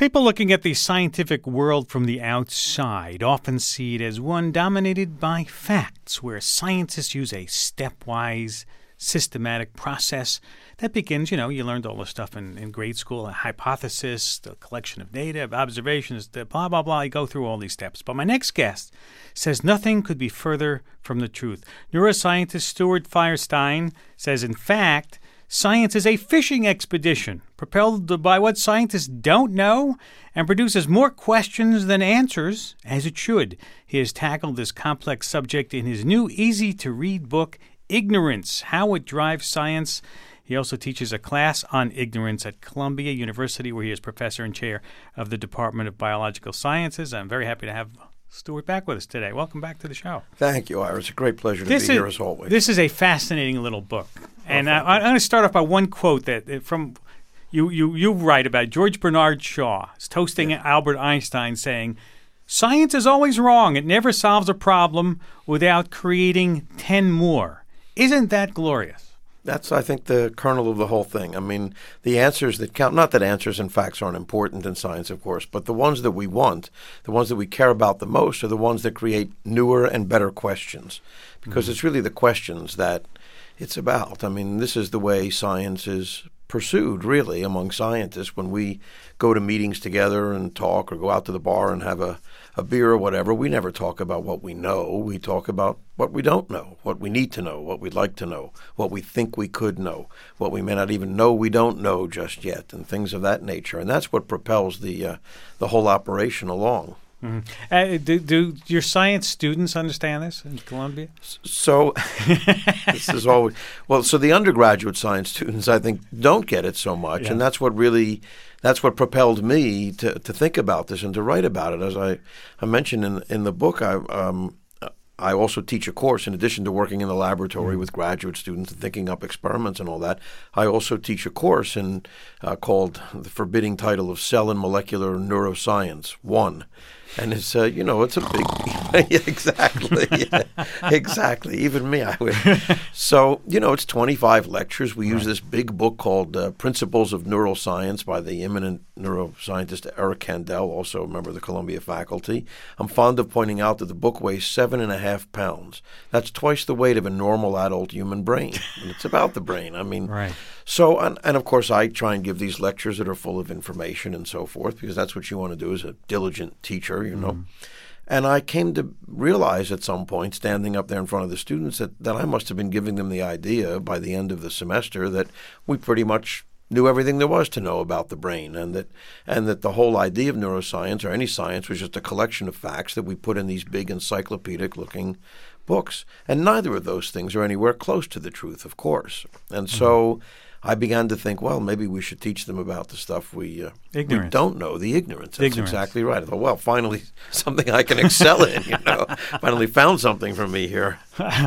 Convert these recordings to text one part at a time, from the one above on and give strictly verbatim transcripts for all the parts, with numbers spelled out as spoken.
People looking at the scientific world from the outside often see it as one dominated by facts, where scientists use a stepwise, systematic process that begins, you know, you learned all this stuff in, in grade school, a hypothesis, the collection of data, observations, the blah, blah, blah. You go through all these steps. But my next guest says nothing could be further from the truth. Neuroscientist Stuart Firestein says, in fact, science is a fishing expedition propelled by what scientists don't know and produces more questions than answers, as it should. He has tackled this complex subject in his new easy-to-read book, Ignorance: How It Drives Science. He also teaches a class on ignorance at Columbia University, where he is professor and chair of the Department of Biological Sciences. I'm very happy to have Stuart back with us today. Welcome back to the show. Thank you, Ira. It's a great pleasure to this be is, here as always. This is a fascinating little book. And oh, I, I'm going to start off by one quote that from you, you, you write about George Bernard Shaw toasting yeah. Albert Einstein, saying, "Science is always wrong. It never solves a problem without creating ten more." Isn't that glorious? That's, I think, the kernel of the whole thing. I mean, the answers that count, not that answers and facts aren't important in science, of course, but the ones that we want, the ones that we care about the most, are the ones that create newer and better questions. Because mm-hmm. it's really the questions that it's about. I mean, this is the way science is pursued, really, among scientists. When we go to meetings together and talk, or go out to the bar and have a, a beer or whatever, we never talk about what we know. We talk about what we don't know, what we need to know, what we'd like to know, what we think we could know, what we may not even know we don't know just yet, and things of that nature. And that's what propels the uh, the whole operation along. Mm-hmm. Uh, do, do your science students understand this in Columbia? So this is always well. So the undergraduate science students, I think, don't get it so much, yeah. and that's what really that's what propelled me to, to think about this and to write about it. As I, I mentioned in in the book, I um, I also teach a course in addition to working in the laboratory mm-hmm. with graduate students and thinking up experiments and all that. I also teach a course in uh, called the forbidding title of Cell and Molecular Neuroscience One. And it's, uh, you know, it's a big, yeah, exactly, yeah, exactly. Even me, I would. So, you know, it's twenty-five lectures. We right. use this big book called uh, Principles of Neuroscience by the eminent neuroscientist Eric Kandel, also a member of the Columbia faculty. I'm fond of pointing out that the book weighs seven and a half pounds. That's twice the weight of a normal adult human brain. And it's about the brain. I mean, right. So, and, and of course, I try and give these lectures that are full of information and so forth, because that's what you want to do as a diligent teacher, you know. Mm. And I came to realize at some point, standing up there in front of the students, that, that I must have been giving them the idea by the end of the semester that we pretty much knew everything there was to know about the brain, and that and that the whole idea of neuroscience or any science was just a collection of facts that we put in these big encyclopedic-looking books. And neither of those things are anywhere close to the truth, of course. And mm-hmm. so I began to think, well, maybe we should teach them about the stuff we, uh, we don't know, the ignorance. That's ignorance. Exactly right. I thought, well, finally something I can excel in, you know. Finally found something for me here.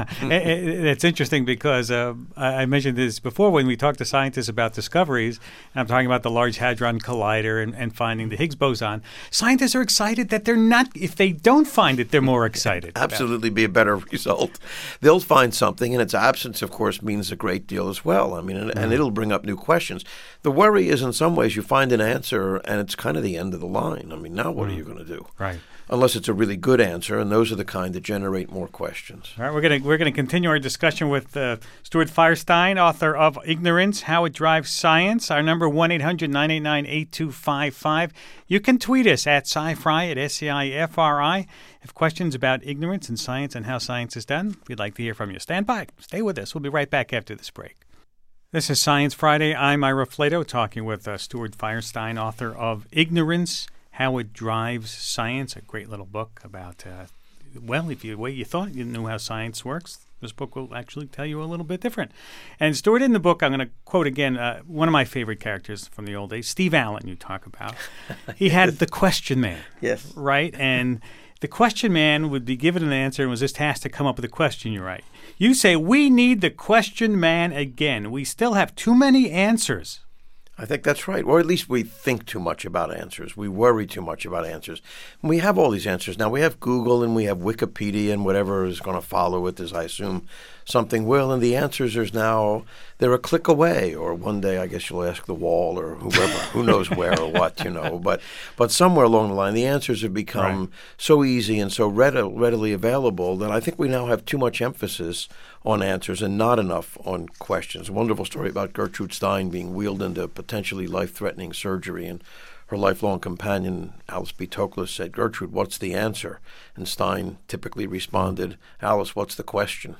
It's interesting because uh, I mentioned this before when we talked to scientists about discoveries, and I'm talking about the Large Hadron Collider and, and finding the Higgs boson. Scientists are excited that they're not, if they don't find it, they're more excited. Absolutely be a better result. They'll find something, and its absence, of course, means a great deal as well. I mean, and, mm. and it'll bring up new questions. The worry is in some ways you find an answer, and it's kind of the end of the line. I mean, now what mm. are you going to do? Right. Unless it's a really good answer, and those are the kind that generate more questions. All right, we're going to we're going to continue our discussion with uh, Stuart Firestein, author of Ignorance: How It Drives Science. Our number one eight hundred nine eight nine eight two five five. You can tweet us at SciFri at S C I F R I. If questions about ignorance and science and how science is done, we'd like to hear from you. Stand by. Stay with us. We'll be right back after this break. This is Science Friday. I'm Ira Flato, talking with uh, Stuart Firestein, author of Ignorance: How It Drives Science, a great little book about, uh, well, if you the way you thought you knew how science works, this book will actually tell you a little bit different. And Stuart, in the book, I'm going to quote again uh, one of my favorite characters from the old days, Steve Allen, you talk about. He had the question man, yes, right? And the question man would be given an answer and was just tasked to come up with a question, you write. You say, we need the question man again. We still have too many answers. I think that's right. Or at least we think too much about answers. We worry too much about answers. And we have all these answers now. We have Google and we have Wikipedia and whatever is going to follow it, as I assume something will. And the answers are now, they're a click away. Or one day, I guess you'll ask the wall or whoever, who knows where or what, you know. But but somewhere along the line, the answers have become right. so easy and so readily, readily available that I think we now have too much emphasis on answers and not enough on questions. A wonderful story about Gertrude Stein being wheeled into potentially life-threatening surgery, and her lifelong companion, Alice B. Toklas, said, "Gertrude, what's the answer?" And Stein typically responded, "Alice, what's the question?"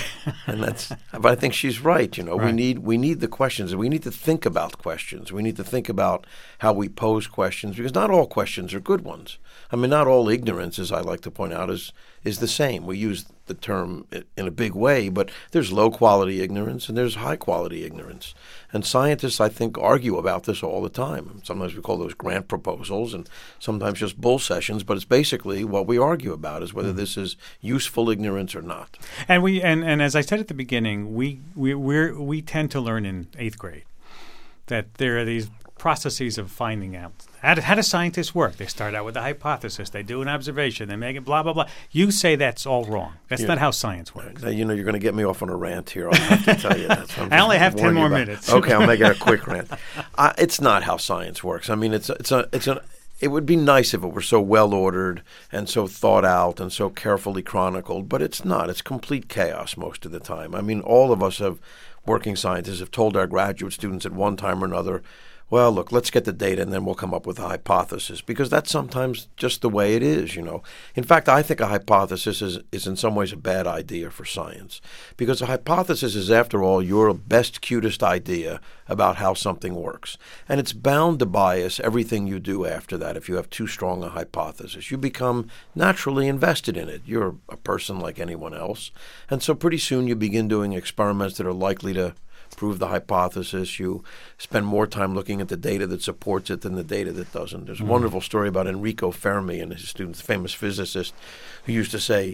And that's, but I think she's right. You know, right. we need we need the questions, and we need to think about questions. We need to think about how we pose questions, because not all questions are good ones. I mean, not all ignorance, as I like to point out, is is the same. We use the term in a big way, but there's low-quality ignorance and there's high-quality ignorance. And scientists, I think, argue about this all the time. Sometimes we call those grant proposals and sometimes just bull sessions, but it's basically what we argue about is whether mm-hmm. this is useful ignorance or not. And we and, and as I said at the beginning, we we we we tend to learn in eighth grade that there are these processes of finding out. How, do, how does scientists work? They start out with a hypothesis. They do an observation. They make it blah, blah, blah. You say that's all wrong. That's yeah. not how science works. Now, you know, you're going to get me off on a rant here. I'll have to tell you that. So I only have ten more minutes. Okay, I'll make it a quick rant. Uh, it's not how science works. I mean, it's it's a it's a. It would be nice if it were so well ordered and so thought out and so carefully chronicled, but it's not. It's complete chaos most of the time. I mean, all of us have working scientists have told our graduate students at one time or another, well, look, let's get the data and then we'll come up with a hypothesis, because that's sometimes just the way it is, you know. In fact, I think a hypothesis is, is in some ways a bad idea for science, because a hypothesis is, after all, your best, cutest idea about how something works. And it's bound to bias everything you do after that if you have too strong a hypothesis. You become naturally invested in it. You're a person like anyone else. And so pretty soon you begin doing experiments that are likely to prove the hypothesis. You spend more time looking at the data that supports it than the data that doesn't. There's a mm-hmm. wonderful story about Enrico Fermi and his student, the famous physicist, who used to say,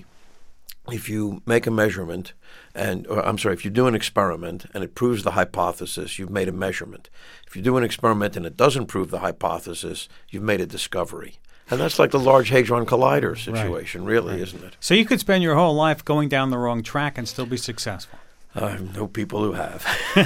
if you make a measurement and, or I'm sorry, if you do an experiment and it proves the hypothesis, you've made a measurement. If you do an experiment and it doesn't prove the hypothesis, you've made a discovery. And that's like the Large Hadron Collider situation, right. really, right. isn't it? So you could spend your whole life going down the wrong track and still be successful. I know people who have.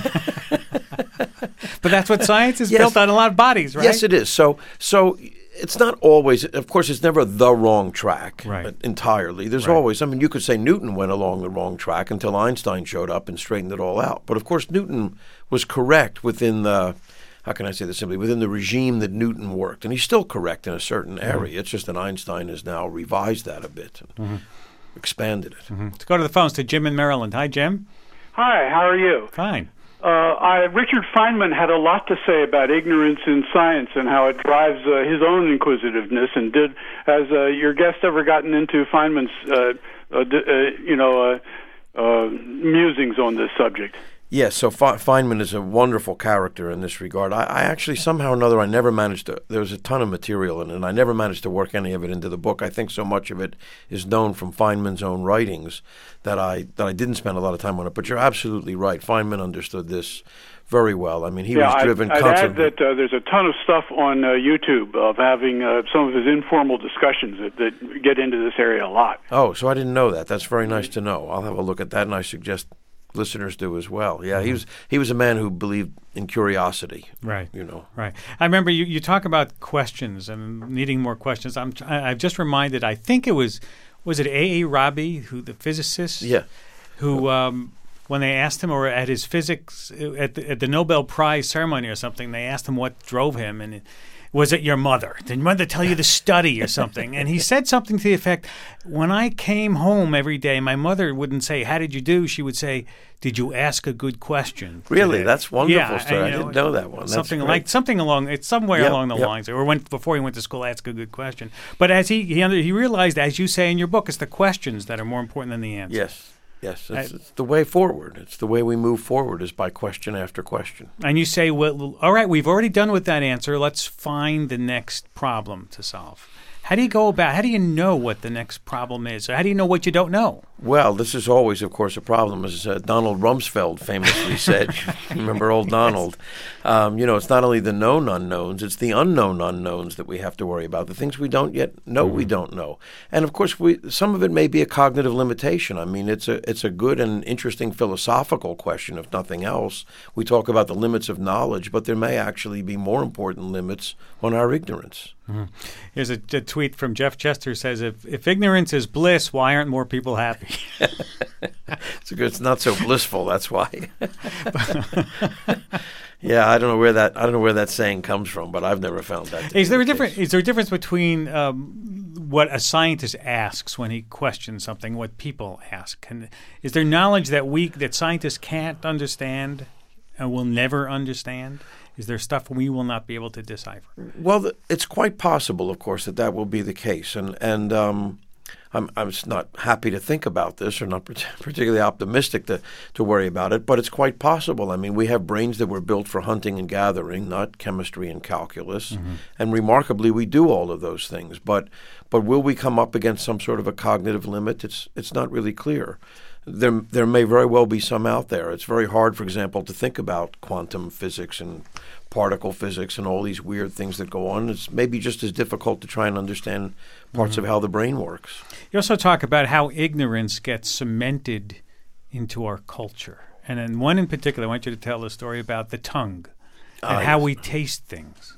But that's what science is yes. built on, a lot of bodies, right? Yes, it is. So so it's not always, of course, it's never the wrong track right. entirely. There's right. always, I mean, you could say Newton went along the wrong track until Einstein showed up and straightened it all out. But, of course, Newton was correct within the, how can I say this simply, within the regime that Newton worked. And he's still correct in a certain area. Mm-hmm. It's just that Einstein has now revised that a bit and mm-hmm. expanded it. Mm-hmm. Let's go to the phones to Jim in Maryland. Hi, Jim. Hi, how are you? Fine. Uh, I, Richard Feynman had a lot to say about ignorance in science and how it drives uh, his own inquisitiveness. And did has uh, your guest ever gotten into Feynman's, uh, uh, d- uh, you know, uh, uh, musings on this subject? Yes, so Fe- Feynman is a wonderful character in this regard. I, I actually, somehow or another, I never managed to, there was a ton of material in it, and I never managed to work any of it into the book. I think so much of it is known from Feynman's own writings that I that I didn't spend a lot of time on it. But you're absolutely right. Feynman understood this very well. I mean, he yeah, was driven I'd, constantly. I'd add that uh, there's a ton of stuff on uh, YouTube of having uh, some of his informal discussions that, that get into this area a lot. Oh, so I didn't know that. That's very nice to know. I'll have a look at that, and I suggest listeners do as well. Yeah, mm-hmm. he was he was a man who believed in curiosity. Right. You know. Right. I remember you, you talk about questions and needing more questions. I'm I've just reminded. I think it was was it A A. Rabi, who the physicist. Yeah. Who um, when they asked him, or at his physics at the, at the Nobel Prize ceremony or something, they asked him what drove him, and it, was it your mother? Did your mother tell you to study or something? And he said something to the effect, when I came home every day, my mother wouldn't say, how did you do? She would say, did you ask a good question Really? today? That's wonderful. Yeah, story. and, I know, didn't know that one. That's something great. like something along it's somewhere yep, along the yep. lines, or went before he went to school, ask a good question. But as he he, under, he realized, as you say in your book, it's the questions that are more important than the answers. Yes. Yes, it's, I, it's the way forward. It's the way we move forward is by question after question. And you say, well, all right, we've already done with that answer. Let's find the next problem to solve. How do you go about, how do you know what the next problem is? Or how do you know what you don't know? Well, this is always, of course, a problem, as uh, Donald Rumsfeld famously said. Remember old Donald? Yes. Um, you know, it's not only the known unknowns, it's the unknown unknowns that we have to worry about, the things we don't yet know mm-hmm. we don't know. And, of course, we some of it may be a cognitive limitation. I mean, it's a, it's a good and interesting philosophical question, if nothing else. We talk about the limits of knowledge, but there may actually be more important limits on our ignorance. Mm-hmm. Here's a, a tweet from Jeff Chester says, if, if ignorance is bliss, why aren't more people happy? It's, a good, it's not so blissful, that's why. Yeah, I don't know where that I don't know where that saying comes from, but I've never found that. Is there a difference? Is there a difference between um, what a scientist asks when he questions something, what people ask? And is there knowledge that we that scientists can't understand and will never understand? Is there stuff we will not be able to decipher? Well, it's quite possible, of course, that that will be the case, and and um, I'm I'm not happy to think about this, or not particularly optimistic to to worry about it, but it's quite possible. I mean, we have brains that were built for hunting and gathering, not chemistry and calculus, mm-hmm. and remarkably, we do all of those things. But but will we come up against some sort of a cognitive limit? It's it's not really clear. There, there may very well be some out there. It's very hard, for example, to think about quantum physics and particle physics and all these weird things that go on. It's maybe just as difficult to try and understand parts mm-hmm. of how the brain works. You also talk about how ignorance gets cemented into our culture. And in one in particular, I want you to tell a story about the tongue and uh, how yes. we taste things.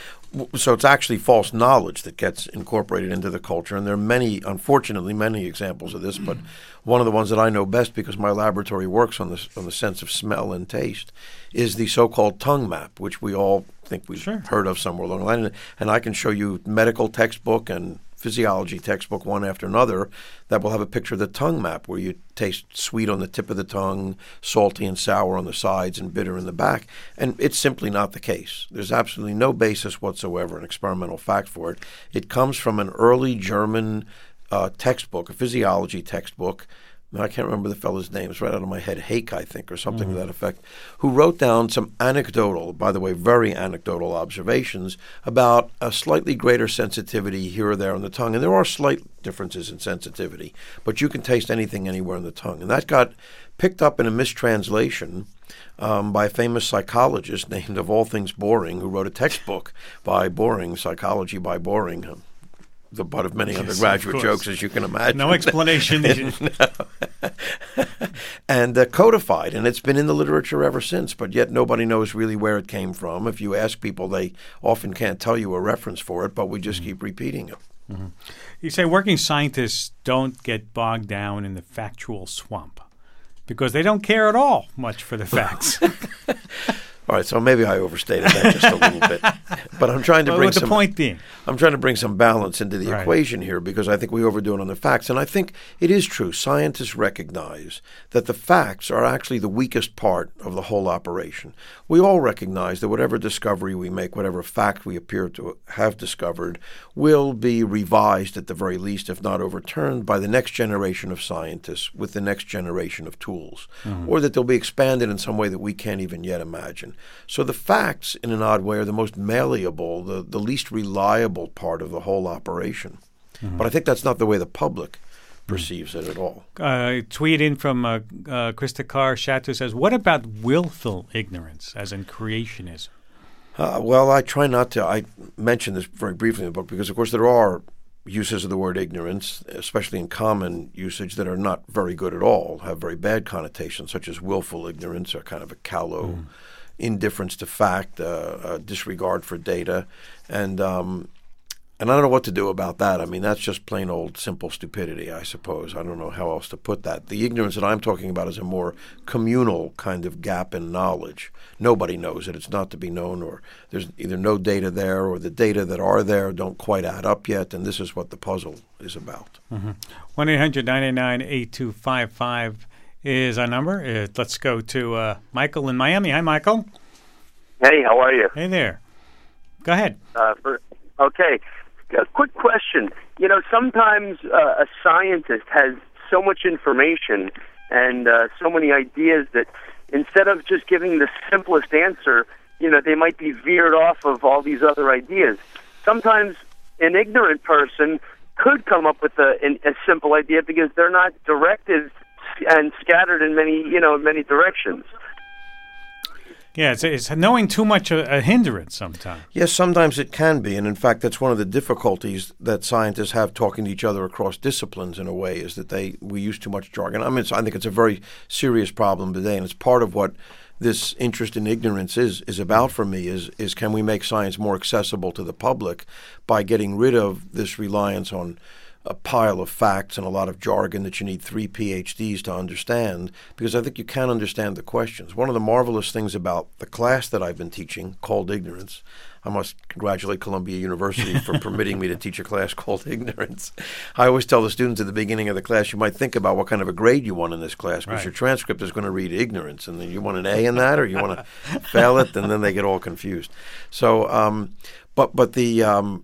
So it's actually false knowledge that gets incorporated into the culture, and there are many, unfortunately, many examples of this. But one of the ones that I know best, because my laboratory works on the on the sense of smell and taste, is the so-called tongue map, which we all think we've sure. heard of somewhere along the line. And I can show you medical textbook and physiology textbook one after another that will have a picture of the tongue map, where you taste sweet on the tip of the tongue, salty and sour on the sides, and bitter in the back. And it's simply not the case. There's absolutely no basis whatsoever, an experimental fact for it. It comes from an early German uh, textbook, a physiology textbook. I can't remember the fellow's name. It's right out of my head. Hake, I think, or something mm-hmm. to that effect, who wrote down some anecdotal, by the way, very anecdotal observations about a slightly greater sensitivity here or there on the tongue. And there are slight differences in sensitivity, but you can taste anything anywhere in the tongue. And that got picked up in a mistranslation um, by a famous psychologist named, of all things, Boring, who wrote a textbook by Boring, Psychology by Boring, the butt of many yes, undergraduate of jokes, as you can imagine. No explanation needed. No. And uh, codified, and it's been in the literature ever since, but yet nobody knows really where it came from. If you ask people, they often can't tell you a reference for it, but we just mm-hmm. keep repeating it. Mm-hmm. You say working scientists don't get bogged down in the factual swamp because they don't care at all much for the facts. All right, so maybe I overstated that just a little bit, but I'm trying to well, bring with the some. point being, I'm trying to bring some balance into the right. equation here, because I think we overdo it on the facts, and I think it is true. Scientists recognize that the facts are actually the weakest part of the whole operation. We all recognize that whatever discovery we make, whatever fact we appear to have discovered, will be revised at the very least, if not overturned, by the next generation of scientists with the next generation of tools, mm-hmm. or that they'll be expanded in some way that we can't even yet imagine. So the facts, in an odd way, are the most malleable, the, the least reliable part of the whole operation. Mm-hmm. But I think that's not the way the public perceives mm-hmm. it at all. Uh, tweet in from uh, uh, Krista Carr Shatter says, what about willful ignorance, as in creationism? Uh, well, I try not to. I mentioned this very briefly in the book because, of course, there are uses of the word ignorance, especially in common usage, that are not very good at all, have very bad connotations, such as willful ignorance, or kind of a callow mm. indifference to fact, uh, uh, disregard for data, and um, and I don't know what to do about that. I mean, that's just plain old simple stupidity, I suppose. I don't know how else to put that. The ignorance that I'm talking about is a more communal kind of gap in knowledge. Nobody knows it. It's not to be known, or there's either no data there, or the data that are there don't quite add up yet, and this is what the puzzle is about. Mm-hmm. one eight hundred nine eight nine eight two five five is our number. Uh, let's go to uh, Michael in Miami. Hi, Michael. Hey, how are you? Hey there. Go ahead. Uh, for, okay. A quick question. You know, sometimes uh, a scientist has so much information and uh, so many ideas that instead of just giving the simplest answer, you know, they might be veered off of all these other ideas. Sometimes an ignorant person could come up with a, a simple idea because they're not directed and scattered in many, you know, many directions. Yeah, it's, it's knowing too much a, a hindrance sometimes. Yes, sometimes it can be. And in fact, that's one of the difficulties that scientists have talking to each other across disciplines in a way, is that they we use too much jargon. I mean, it's, I think it's a very serious problem today, and it's part of what this interest in ignorance is is about for me, is, is can we make science more accessible to the public by getting rid of this reliance on a pile of facts and a lot of jargon that you need three P H Ds to understand, because I think you can understand the questions. One of the marvelous things about the class that I've been teaching, called Ignorance, I must congratulate Columbia University for permitting me to teach a class called Ignorance. I always tell the students at the beginning of the class, you might think about what kind of a grade you want in this class, because right. your transcript is going to read Ignorance, and then you want an A in that, or you want to fail it, and then they get all confused. So, um, but but the um,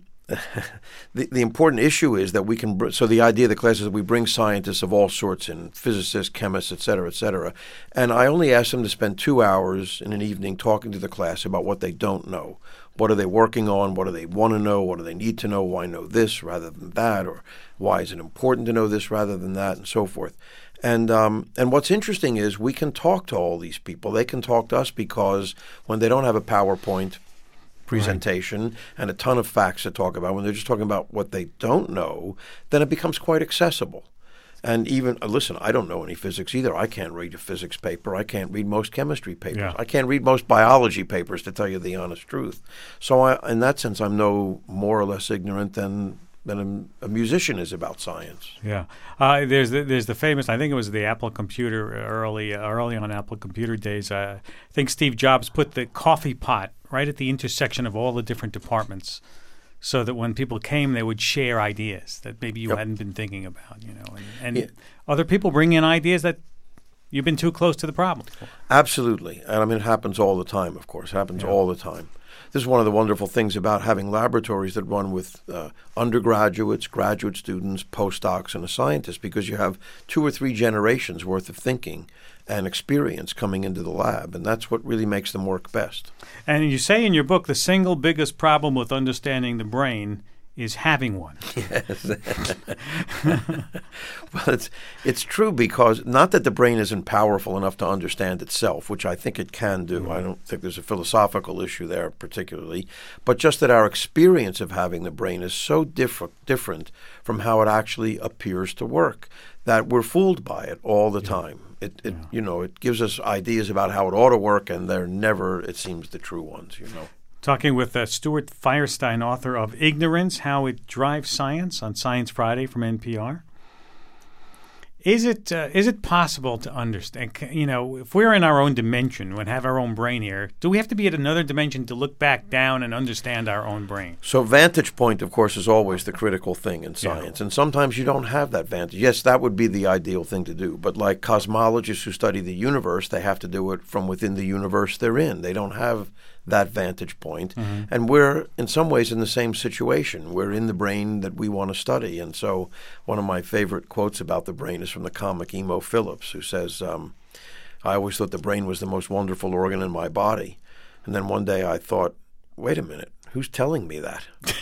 the, the important issue is that we can, br- so the idea of the class is that we bring scientists of all sorts in, physicists, chemists, et cetera, et cetera. And I only ask them to spend two hours in an evening talking to the class about what they don't know. What are they working on? What do they want to know? What do they need to know? Why know this rather than that? Or why is it important to know this rather than that? And so forth. And um, and what's interesting is we can talk to all these people. They can talk to us because when they don't have a PowerPoint presentation right. and a ton of facts to talk about, when they're just talking about what they don't know, then it becomes quite accessible. And even, uh, listen, I don't know any physics either. I can't read a physics paper. I can't read most chemistry papers. Yeah. I can't read most biology papers, to tell you the honest truth. So I, in that sense, I'm no more or less ignorant than than a, a musician is about science. Yeah, uh, there's the, there's the famous. I think it was the Apple computer early early on Apple computer days. Uh, I think Steve Jobs put the coffee pot right at the intersection of all the different departments, so that when people came, they would share ideas that maybe you yep. hadn't been thinking about. You know, and, and yeah. other people bring in ideas that you've been too close to the problem for. Absolutely, and I mean it happens all the time. Of course, it happens yeah. all the time. This is one of the wonderful things about having laboratories that run with uh, undergraduates, graduate students, postdocs, and a scientist, because you have two or three generations worth of thinking and experience coming into the lab, and that's what really makes them work best. And you say in your book the single biggest problem with understanding the brain is having one. Yes. Well, it's it's true, because not that the brain isn't powerful enough to understand itself, which I think it can do. Mm-hmm. I don't think there's a philosophical issue there particularly, but just that our experience of having the brain is so different different from how it actually appears to work that we're fooled by it all the yeah. time. It, it yeah. you know, it gives us ideas about how it ought to work, and they're never, it seems, the true ones, you know. Talking with uh, Stuart Firestein, author of Ignorance, How It Drives Science, on Science Friday from N P R. Is it uh, is it possible to understand, you know, if we're in our own dimension, when have our own brain here, do we have to be at another dimension to look back down and understand our own brain? So vantage point, of course, is always the critical thing in science. Yeah. And sometimes you don't have that vantage. Yes, that would be the ideal thing to do. But like cosmologists who study the universe, they have to do it from within the universe they're in. They don't have that vantage point. Mm-hmm. And we're in some ways in the same situation. We're in the brain that we want to study. And so one of my favorite quotes about the brain is from the comic Emo Phillips, who says, um, I always thought the brain was the most wonderful organ in my body. And then one day I thought, wait a minute, who's telling me that?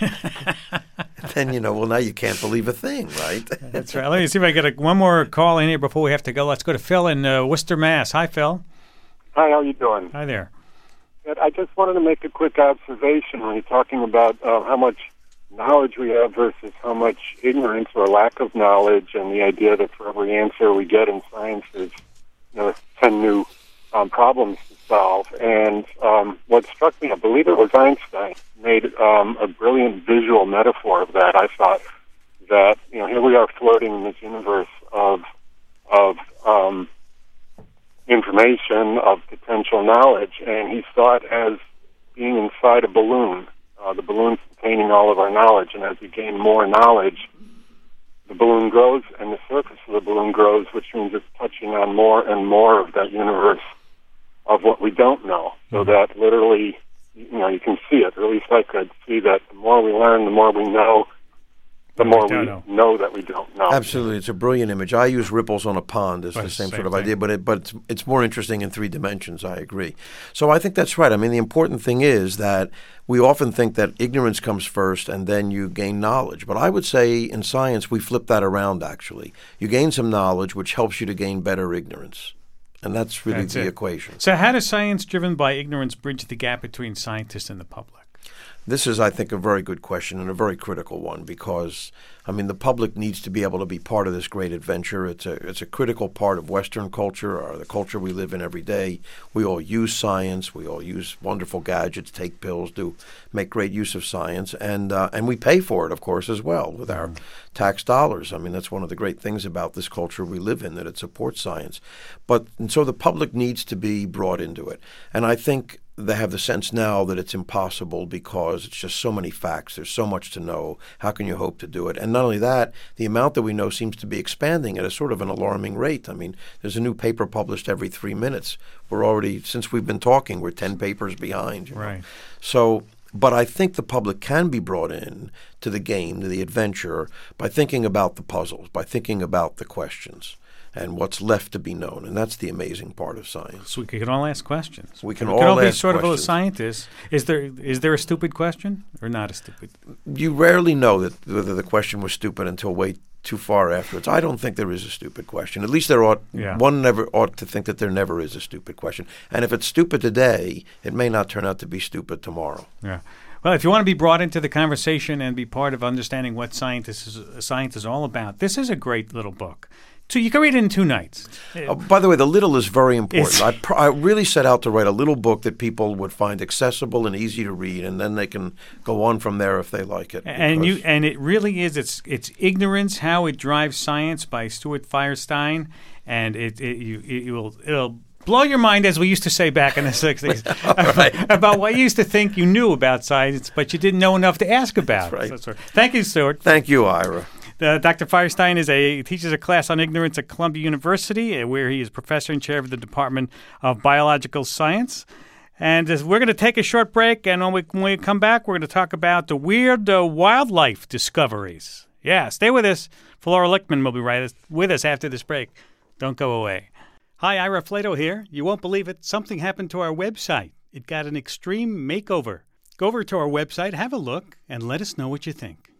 Then, you know, well, now you can't believe a thing, right? That's right. Let me see if I get a, one more call in here before we have to go. Let's go to Phil in uh, Worcester, Mass. Hi, Phil. Hi, how are you doing? Hi there. I just wanted to make a quick observation when you're talking about uh, how much knowledge we have versus how much ignorance or lack of knowledge, and the idea that for every answer we get in science there's, you know, ten new um, problems to solve. And um, what struck me, I believe it was Einstein, made um, a brilliant visual metaphor of that. I thought that, you know, here we are floating in this universe of of um, information, of potential knowledge, and he saw it as being inside a balloon, uh, the balloon containing all of our knowledge, and as we gain more knowledge, the balloon grows, and the surface of the balloon grows, which means it's touching on more and more of that universe of what we don't know, so that literally, you know, you can see it, or at least I could see that the more we learn, the more we know, the more don't we know. know that we don't know. Absolutely, it's a brilliant image. I use ripples on a pond as Right, the same, same sort of thing. idea, but it, but it's, it's more interesting in three dimensions. I agree. So I think that's right. I mean, the important thing is that we often think that ignorance comes first and then you gain knowledge. But I would say in science we flip that around. Actually, you gain some knowledge, which helps you to gain better ignorance, and that's really That's the it. equation. So how does science driven by ignorance bridge the gap between scientists and the public? This is, I think, a very good question and a very critical one because, I mean, the public needs to be able to be part of this great adventure. It's a it's a critical part of Western culture, or the culture we live in every day. We all use science. We all use wonderful gadgets, take pills, do make great use of science, and uh, and we pay for it, of course, as well with our tax dollars. I mean, that's one of the great things about this culture we live in, that it supports science. But and so the public needs to be brought into it, and I think they have the sense now that it's impossible because it's just so many facts. There's so much to know. How can you hope to do it? And not only that, the amount that we know seems to be expanding at a sort of an alarming rate. I mean, there's a new paper published every three minutes. We're already, since we've been talking, we're ten papers behind. You know? Right. So, but I think the public can be brought in to the game, to the adventure, by thinking about the puzzles, by thinking about the questions and what's left to be known. And that's the amazing part of science. So we can all ask questions. We can we all can all be ask sort questions. of a scientist. Is there is there a stupid question or not a stupid? You rarely know that whether the question was stupid until way too far afterwards. I don't think there is a stupid question. At least there ought Yeah. one never ought to think that there never is a stupid question. And if it's stupid today, it may not turn out to be stupid tomorrow. Yeah. Well, if you want to be brought into the conversation and be part of understanding what science is, science is all about, this is a great little book. So you can read it in two nights. Uh, by the way, the little is very important. It's- I, pr- I really set out to write a little book that people would find accessible and easy to read, and then they can go on from there if they like it. And you because- and it really is. It's it's Ignorance: How It Drives Science by Stuart Firestein, and it, it you it will it'll blow your mind, as we used to say back in the sixties, right. about what you used to think you knew about science, but you didn't know enough to ask about. That's right. So, so, thank you, Stuart. Thank you, Ira. Uh, Doctor Firestein is a teaches a class on ignorance at Columbia University, uh, where he is professor and chair of the Department of Biological Science. And uh, we're going to take a short break, and when we, when we come back, we're going to talk about the weird uh, wildlife discoveries. Yeah, stay with us. Flora Lichtman will be right with us after this break. Don't go away. Hi, Ira Flato here. You won't believe it. Something happened to our website. It got an extreme makeover. Go over to our website, have a look, and let us know what you think.